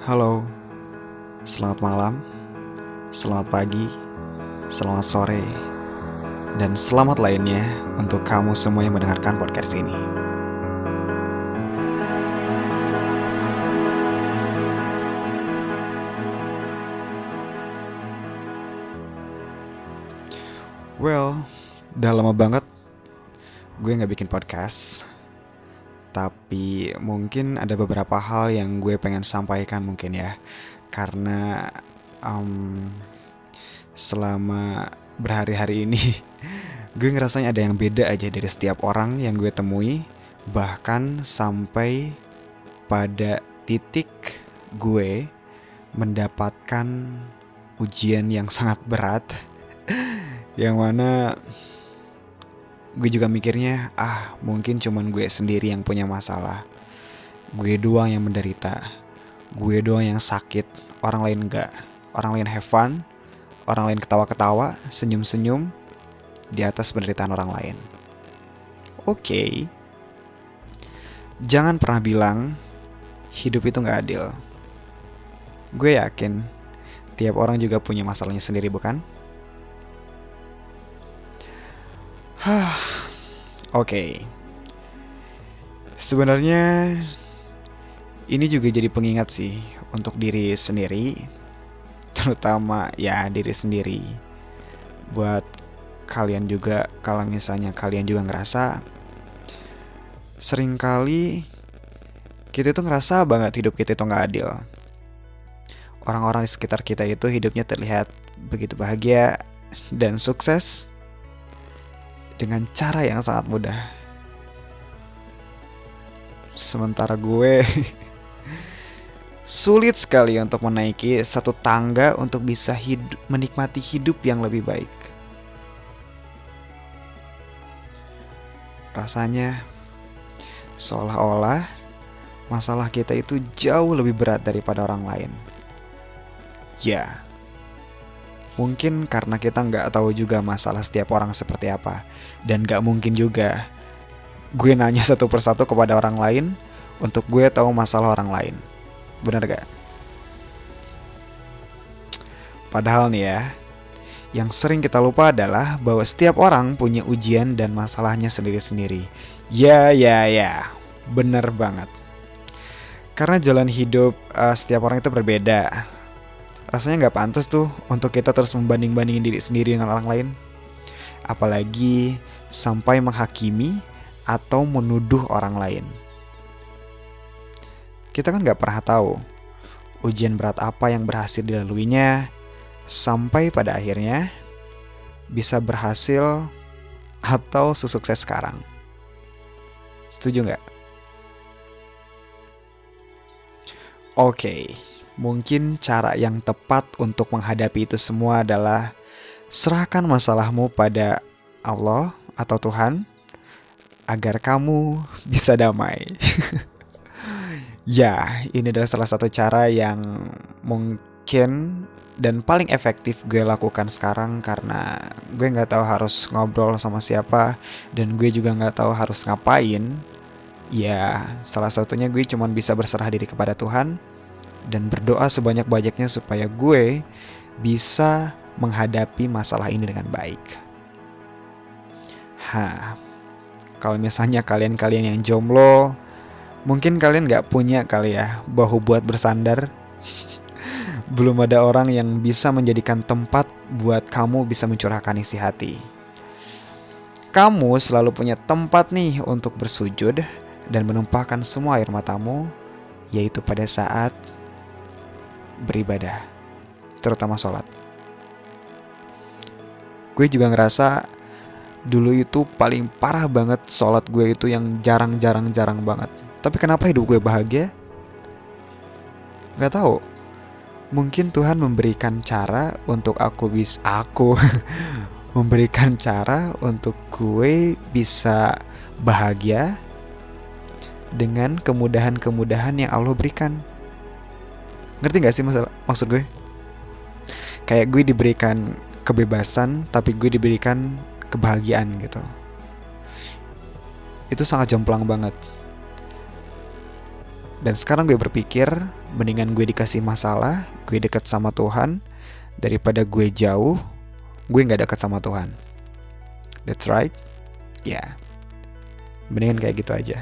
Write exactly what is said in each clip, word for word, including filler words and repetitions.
Halo, selamat malam, selamat pagi, selamat sore, dan selamat lainnya untuk kamu semua yang mendengarkan podcast ini. Well, udah lama banget gue gak bikin podcast. Tapi mungkin ada beberapa hal yang gue pengen sampaikan mungkin ya. Karena um, selama berhari-hari ini gue ngerasanya ada yang beda aja dari setiap orang yang gue temui. Bahkan sampai pada titik gue mendapatkan ujian yang sangat berat. Yang mana gue juga mikirnya, ah mungkin cuman gue sendiri yang punya masalah. Gue doang yang menderita. Gue doang yang sakit. Orang lain enggak. Orang lain have fun. Orang lain ketawa-ketawa, senyum-senyum di atas penderitaan orang lain. Oke. Okay. Jangan pernah bilang hidup itu gak adil. Gue yakin tiap orang juga punya masalahnya sendiri, bukan? Hah, oke. Okay. Sebenarnya ini juga jadi pengingat sih untuk diri sendiri, terutama ya diri sendiri. Buat kalian juga, kalau misalnya kalian juga ngerasa seringkali kita itu ngerasa banget hidup kita itu nggak adil. Orang-orang di sekitar kita itu hidupnya terlihat begitu bahagia dan sukses dengan cara yang sangat mudah. Sementara gue sulit sekali untuk menaiki satu tangga untuk bisa hidup, menikmati hidup yang lebih baik. Rasanya seolah-olah masalah kita itu jauh lebih berat daripada orang lain. Ya, mungkin karena kita nggak tahu juga masalah setiap orang seperti apa. Dan nggak mungkin juga gue nanya satu persatu kepada orang lain untuk gue tahu masalah orang lain. Bener gak? Padahal nih ya, yang sering kita lupa adalah bahwa setiap orang punya ujian dan masalahnya sendiri-sendiri. Ya, ya, ya, bener banget. Karena jalan hidup uh, setiap orang itu berbeda. Rasanya gak pantas tuh untuk kita terus membanding-bandingin diri sendiri dengan orang lain. Apalagi sampai menghakimi atau menuduh orang lain. Kita kan gak pernah tahu ujian berat apa yang berhasil dilaluinya, sampai pada akhirnya bisa berhasil atau sesukses sekarang. Setuju gak? Oke. Okay. Mungkin cara yang tepat untuk menghadapi itu semua adalah serahkan masalahmu pada Allah atau Tuhan agar kamu bisa damai. Ya, ini adalah salah satu cara yang mungkin dan paling efektif gue lakukan sekarang karena gue nggak tahu harus ngobrol sama siapa dan gue juga nggak tahu harus ngapain. Ya, salah satunya gue cuma bisa berserah diri kepada Tuhan dan berdoa sebanyak-banyaknya supaya gue bisa menghadapi masalah ini dengan baik. Hah, kalau misalnya kalian-kalian yang jomblo, mungkin kalian gak punya kali ya bahu buat bersandar. Belum ada orang yang bisa menjadikan tempat buat kamu bisa mencurahkan isi hati. Kamu selalu punya tempat nih untuk bersujud dan menumpahkan semua air matamu, yaitu pada saat beribadah, terutama sholat. Gue juga ngerasa dulu itu paling parah banget sholat gue itu yang jarang-jarang-jarang banget. Tapi kenapa hidup gue bahagia? Gak tahu. Mungkin Tuhan memberikan cara untuk aku bisa aku memberikan cara untuk gue bisa bahagia dengan kemudahan-kemudahan yang Allah berikan. Ngerti gak sih masalah, maksud gue? Kayak gue diberikan kebebasan, tapi gue diberikan kebahagiaan gitu. Itu sangat jomplang banget. Dan sekarang gue berpikir, mendingan gue dikasih masalah, gue dekat sama Tuhan, daripada gue jauh, gue gak dekat sama Tuhan. That's right. Ya yeah. Mendingan kayak gitu aja.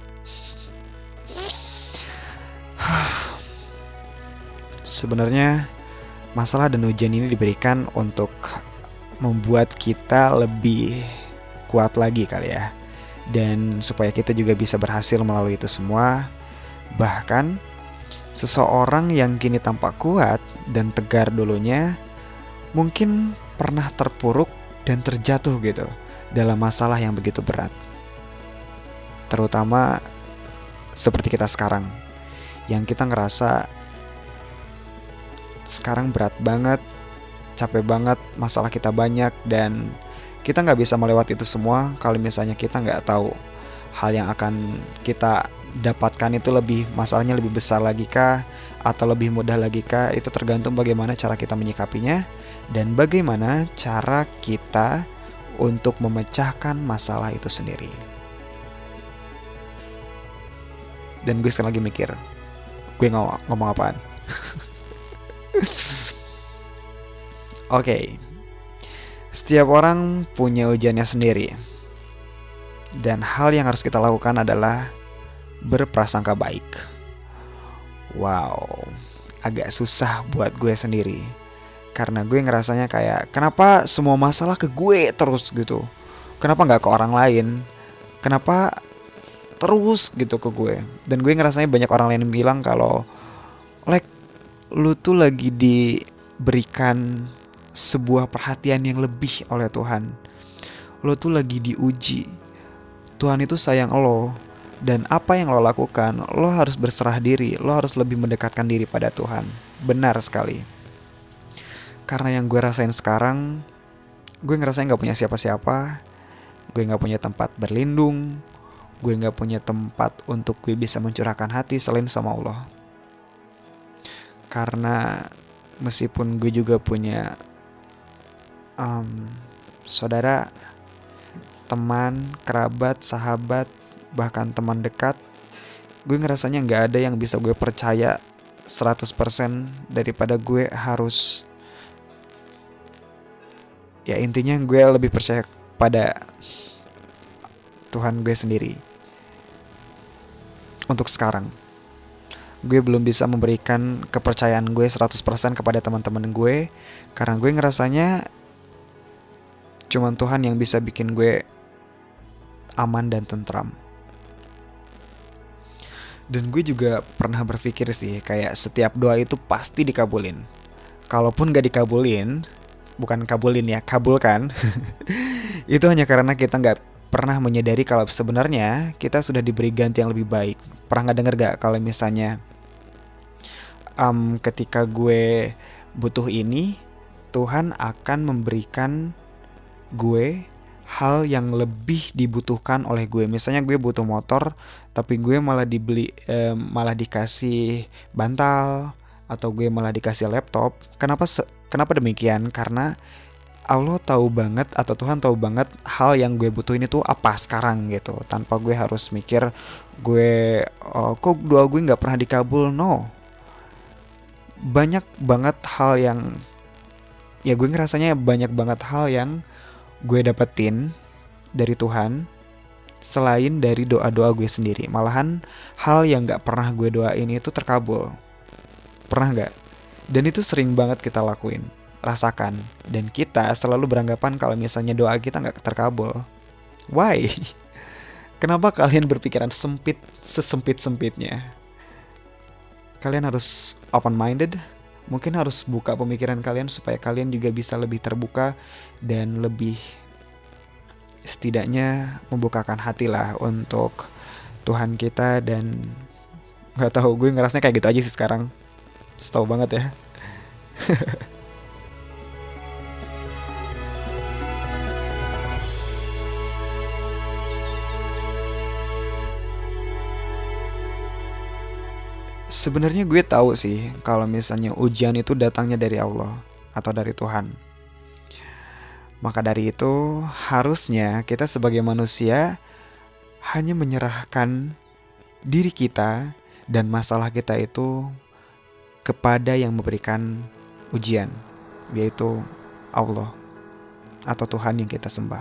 Sebenarnya masalah dan ujian ini diberikan untuk membuat kita lebih kuat lagi kali ya. Dan supaya kita juga bisa berhasil melalui itu semua. Bahkan seseorang yang kini tampak kuat dan tegar dulunya mungkin pernah terpuruk dan terjatuh gitu dalam masalah yang begitu berat. Terutama seperti kita sekarang, yang kita ngerasa sekarang berat banget, capek banget, masalah kita banyak, dan kita gak bisa melewati itu semua kalau misalnya kita gak tahu hal yang akan kita dapatkan itu lebih, masalahnya lebih besar lagi kah, atau lebih mudah lagi kah. Itu tergantung bagaimana cara kita menyikapinya, dan bagaimana cara kita untuk memecahkan masalah itu sendiri. Dan gue sekarang lagi mikir, gue ngomong, ngomong apaan? Oke, okay. Setiap orang punya ujiannya sendiri. Dan hal yang harus kita lakukan adalah berprasangka baik. Wow, agak susah buat gue sendiri. Karena gue ngerasanya kayak, kenapa semua masalah ke gue terus gitu? Kenapa gak ke orang lain? Kenapa terus gitu ke gue? Dan gue ngerasanya banyak orang lain bilang kalau, like, lu tuh lagi diberikan sebuah perhatian yang lebih oleh Tuhan. Lo tuh lagi diuji. Tuhan itu sayang lo. Dan apa yang lo lakukan, lo harus berserah diri. Lo harus lebih mendekatkan diri pada Tuhan. Benar sekali. Karena yang gue rasain sekarang, gue ngerasain gak punya siapa-siapa. Gue gak punya tempat berlindung. Gue gak punya tempat untuk gue bisa mencurahkan hati selain sama Allah. Karena meskipun gue juga punya um, saudara, teman, kerabat, sahabat, bahkan teman dekat, gue ngerasanya gak ada yang bisa gue percaya seratus persen daripada gue harus, ya intinya gue lebih percaya pada Tuhan gue sendiri. Untuk sekarang gue belum bisa memberikan kepercayaan gue seratus persen kepada teman-teman gue, karena gue ngerasanya cuman Tuhan yang bisa bikin gue aman dan tentram. Dan gue juga pernah berpikir sih, kayak setiap doa itu pasti dikabulin. Kalaupun gak dikabulin, bukan kabulin ya, kabulkan, itu hanya karena kita gak pernah menyadari kalau sebenarnya kita sudah diberi ganti yang lebih baik. Pernah gak denger gak kalau misalnya um, ketika gue butuh ini, Tuhan akan memberikan gue hal yang lebih dibutuhkan oleh gue. Misalnya gue butuh motor, tapi gue malah dibeli, eh, malah dikasih bantal, atau gue malah dikasih laptop. Kenapa? Se- kenapa demikian? Karena Allah tahu banget, atau Tuhan tahu banget hal yang gue butuhin itu apa sekarang gitu. Tanpa gue harus mikir, gue oh, kok doa gue nggak pernah dikabul. No, banyak banget hal yang, ya gue ngerasanya banyak banget hal yang gue dapetin dari Tuhan selain dari doa-doa gue sendiri. Malahan hal yang nggak pernah gue doain itu terkabul. Pernah nggak? Dan itu sering banget kita lakuin, rasakan. Dan kita selalu beranggapan kalau misalnya doa kita nggak terkabul. Why? Kenapa kalian berpikiran sempit sesempit-sempitnya? Kalian harus open-minded. Mungkin harus buka pemikiran kalian supaya kalian juga bisa lebih terbuka dan lebih setidaknya membukakan hati lah untuk Tuhan kita. Dan nggak tahu, gue ngerasanya kayak gitu aja sih sekarang. Setahu banget ya. Sebenarnya gue tahu sih kalau misalnya ujian itu datangnya dari Allah atau dari Tuhan. Maka dari itu harusnya kita sebagai manusia hanya menyerahkan diri kita dan masalah kita itu kepada yang memberikan ujian, yaitu Allah atau Tuhan yang kita sembah.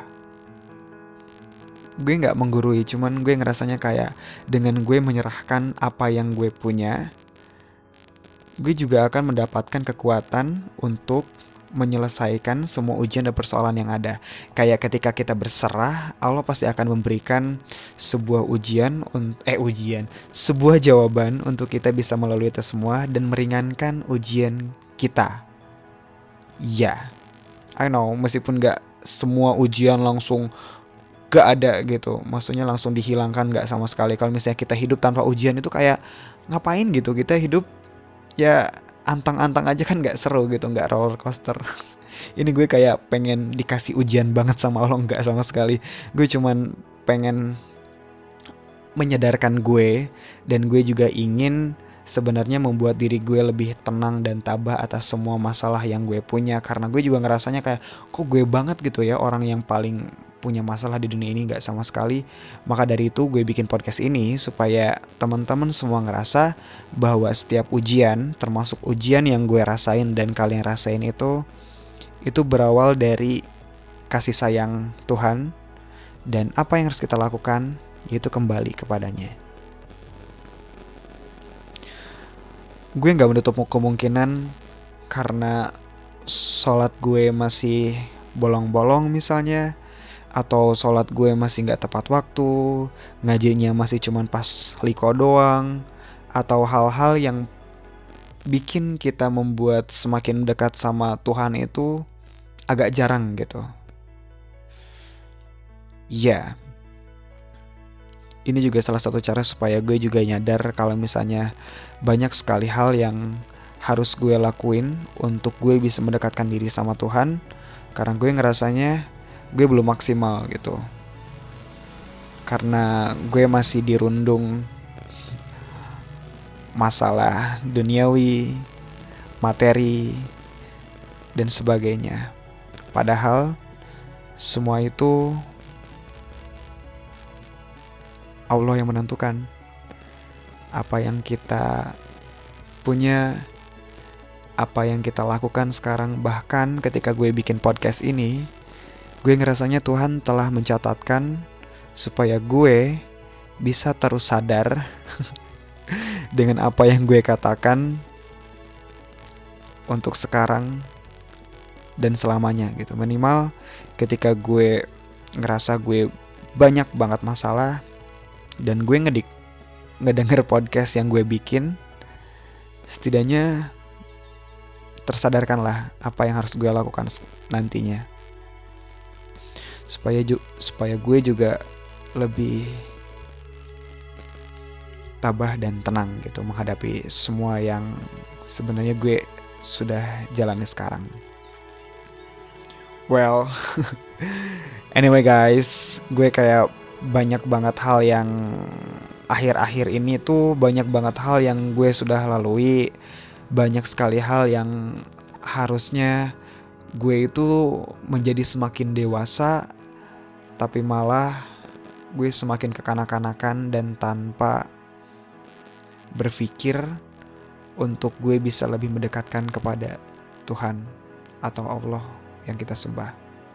Gue gak menggurui, cuman gue ngerasanya kayak dengan gue menyerahkan apa yang gue punya, gue juga akan mendapatkan kekuatan untuk menyelesaikan semua ujian dan persoalan yang ada. Kayak ketika kita berserah, Allah pasti akan memberikan sebuah ujian, eh ujian, sebuah jawaban untuk kita bisa melalui itu semua dan meringankan ujian kita. Ya, yeah, I know, meskipun gak semua ujian langsung gak ada gitu, maksudnya langsung dihilangkan gak sama sekali. Kalau misalnya kita hidup tanpa ujian itu kayak ngapain gitu, kita hidup ya antang-antang aja kan gak seru gitu, gak roller coaster. Ini gue kayak pengen dikasih ujian banget sama Allah, gak sama sekali. Gue cuman pengen menyadarkan gue, dan gue juga ingin sebenarnya membuat diri gue lebih tenang dan tabah atas semua masalah yang gue punya. Karena gue juga ngerasanya kayak, kok gue banget gitu ya orang yang paling punya masalah di dunia ini, gak sama sekali. Maka dari itu gue bikin podcast ini supaya teman-teman semua ngerasa bahwa setiap ujian, termasuk ujian yang gue rasain dan kalian rasain itu Itu berawal dari kasih sayang Tuhan, dan apa yang harus kita lakukan yaitu kembali kepadanya. Gue gak menutup kemungkinan karena sholat gue masih bolong-bolong misalnya, atau sholat gue masih gak tepat waktu, ngajinya masih cuman pas liko doang, atau hal-hal yang bikin kita membuat semakin dekat sama Tuhan itu agak jarang gitu. Ya, ini juga salah satu cara supaya gue juga nyadar kalau misalnya banyak sekali hal yang harus gue lakuin untuk gue bisa mendekatkan diri sama Tuhan, karena gue ngerasanya gue belum maksimal gitu. Karena gue masih dirundung masalah duniawi, materi, dan sebagainya. Padahal semua itu Allah yang menentukan. Apa yang kita punya, apa yang kita lakukan sekarang, bahkan ketika gue bikin podcast ini, gue ngerasanya Tuhan telah mencatatkan supaya gue bisa terus sadar dengan apa yang gue katakan untuk sekarang dan selamanya gitu. Minimal ketika gue ngerasa gue banyak banget masalah dan gue ngedik ngedenger podcast yang gue bikin, setidaknya tersadarkanlah apa yang harus gue lakukan nantinya. Supaya ju- supaya gue juga lebih tabah dan tenang gitu menghadapi semua yang sebenarnya gue sudah jalani sekarang. Well, anyway guys, gue kayak banyak banget hal yang akhir-akhir ini tuh banyak banget hal yang gue sudah lalui, banyak sekali hal yang harusnya gue itu menjadi semakin dewasa, tapi malah gue semakin kekanak-kanakan dan tanpa berpikir untuk gue bisa lebih mendekatkan kepada Tuhan atau Allah yang kita sembah.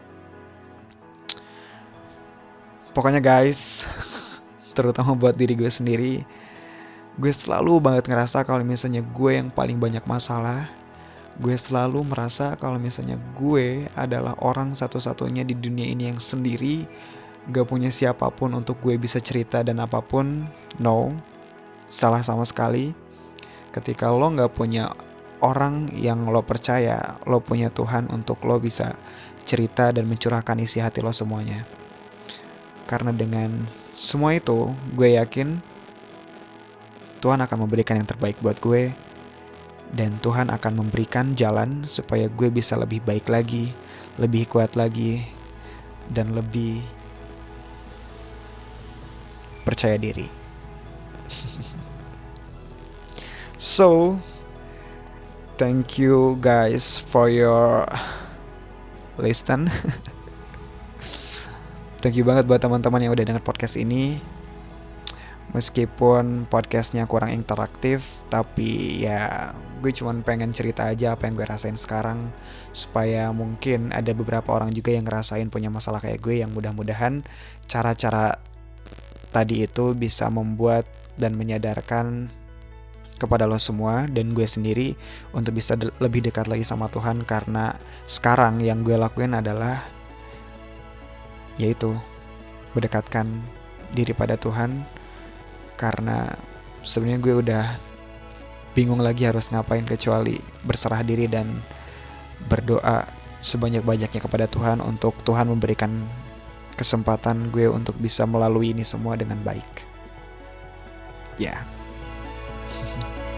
Pokoknya guys, terutama buat diri gue sendiri, gue selalu banget ngerasa kalau misalnya gue yang paling banyak masalah. Gue selalu merasa kalau misalnya gue adalah orang satu-satunya di dunia ini yang sendiri, gak punya siapapun untuk gue bisa cerita dan apapun. No, salah sama sekali. Ketika lo gak punya orang yang lo percaya, lo punya Tuhan untuk lo bisa cerita dan mencurahkan isi hati lo semuanya. Karena dengan semua itu, gue yakin Tuhan akan memberikan yang terbaik buat gue. Dan Tuhan akan memberikan jalan supaya gue bisa lebih baik lagi, lebih kuat lagi, dan lebih percaya diri. So, thank you guys for your listen. Thank you banget buat teman-teman yang udah denger podcast ini. Meskipun podcastnya kurang interaktif, tapi ya gue cuman pengen cerita aja apa yang gue rasain sekarang, supaya mungkin ada beberapa orang juga yang ngerasain punya masalah kayak gue, yang mudah-mudahan cara-cara tadi itu bisa membuat dan menyadarkan kepada lo semua dan gue sendiri untuk bisa de- lebih dekat lagi sama Tuhan. Karena sekarang yang gue lakuin adalah yaitu mendekatkan diri pada Tuhan, karena sebenarnya gue udah bingung lagi harus ngapain kecuali berserah diri dan berdoa sebanyak-banyaknya kepada Tuhan untuk Tuhan memberikan kesempatan gue untuk bisa melalui ini semua dengan baik. Ya. Yeah.